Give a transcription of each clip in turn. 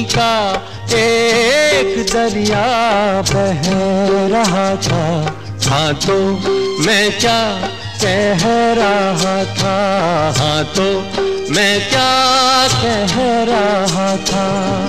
का एक दरिया बह रहा था। हाँ तो मैं क्या कह रहा था, हाँ तो मैं क्या कह रहा था।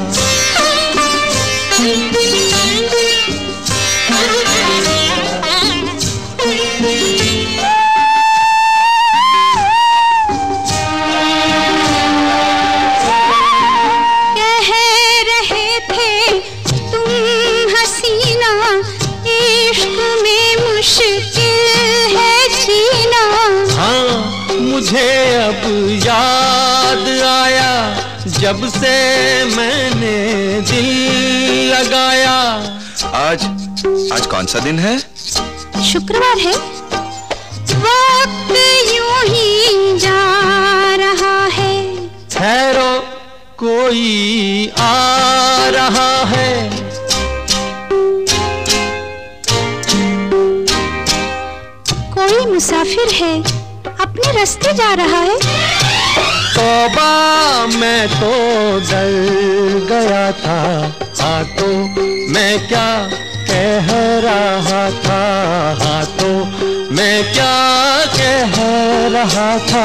मुझे अब याद आया जब से मैंने दिल लगाया। आज कौन सा दिन है? शुक्रवार है। वक्त यूं ही जा रहा है। ठहरो कोई आ रहा है। कोई मुसाफिर है, अपने रास्ते जा रहा है। तौबा मैं तो डर गया था। हाँ तो मैं क्या कह रहा था, हाँ तो मैं क्या कह रहा था।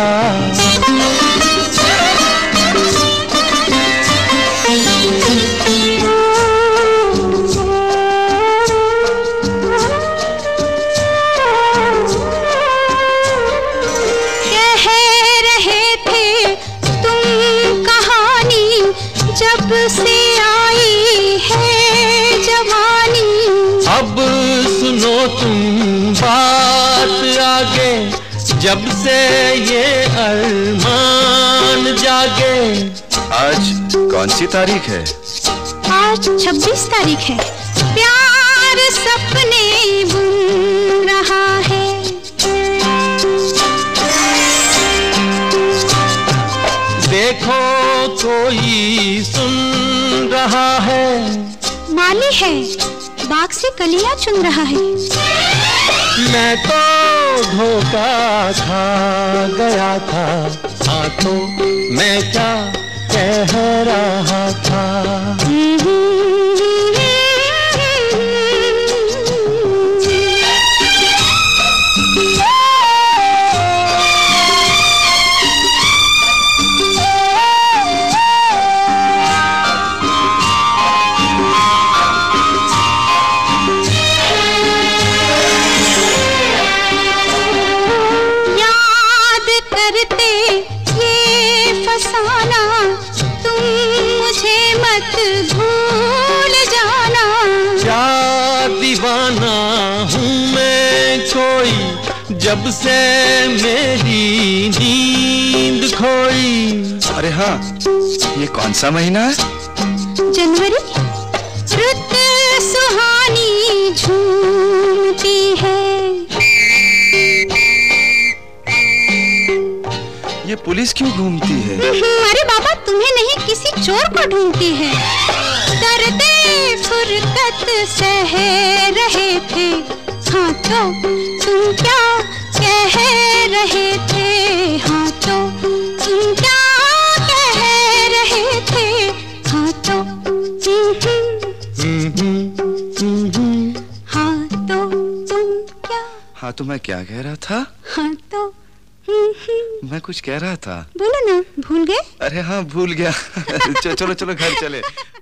जब से आई है जवानी, अब सुनो तुम बात आगे, जब से ये अरमान जागे। आज कौन सी तारीख है? आज 26 तारीख है। प्यार सपने बुन रहा है। देखो कोई सुन रहा है। माली है, बाग से कलियां चुन रहा है। मैं तो धोखा खा गया था। हाँ तो मैं क्या कह रहा था। भूल जाना, क्या दीवाना हूँ मैं कोई, जब से मेरी नींद खोई। अरे हाँ, ये कौन सा महीना है? जनवरी। रुत सुहानी झूमती है। ये पुलिस क्यों घूमती है? अरे बाबा, तुम्हें नहीं किसी चोर को ढूंढती है। दर्दे फुरकत सह रहे थे। हाँ तो तुम क्या कह रहे थे, हाँ तो तुम क्या कह रहे थे, हाँ तो हाँ तो तुम क्या। हाँ तो मैं क्या कह रहा था? हाँ तो मैं कुछ कह रहा था। बोलो ना, भूल गए? अरे हाँ, भूल गया। चलो चलो घर चले।